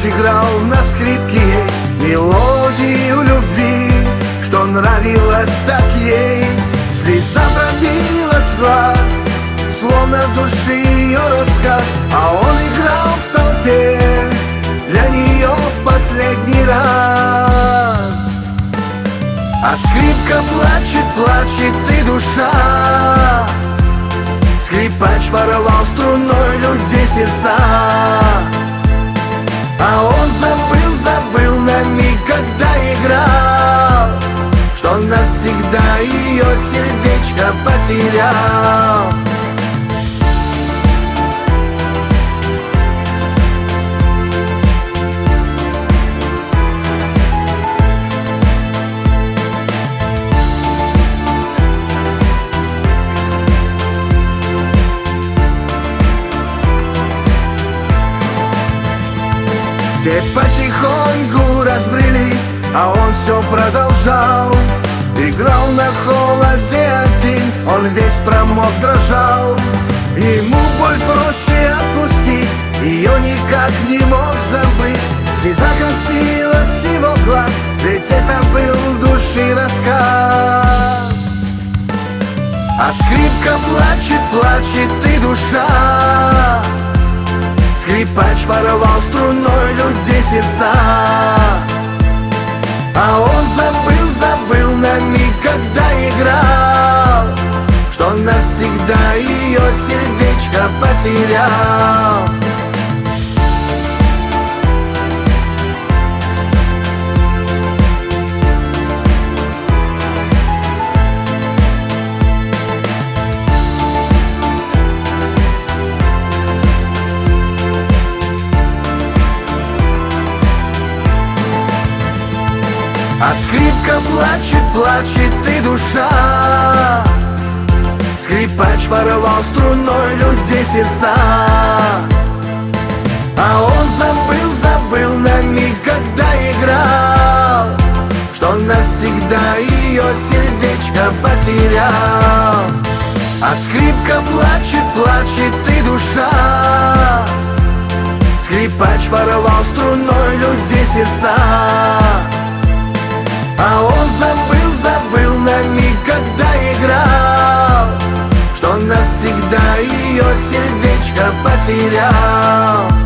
играл на скрипке мелодию любви, что нравилось так ей. Слеза пробилась в глаз, словно в душе ее рассказ, а он играл в толпе для нее в последний раз. А скрипка плачет, плачет и душа, скрипач порвал струной людей сердца. А он забыл на миг, когда играл, что навсегда ее сердечко потерял. Все потихоньку разбрелись, а он все продолжал. Играл на холоде один, он весь промок, дрожал. Ему боль проще отпустить, ее никак не мог забыть. Слеза катилась с его глаз, ведь это был души рассказ. А скрипка плачет, плачет и душа, скрипач порвал струной людей сердца. А он забыл на миг, когда играл, что навсегда ее сердечко потерял. А скрипка плачет, плачет и душа, скрипач порвал струной людей сердца. А он забыл на миг, когда играл, что навсегда ее сердечко потерял. А скрипка плачет, плачет и душа, скрипач порвал струной людей сердца. А он забыл на миг, когда играл, что навсегда ее сердечко потерял.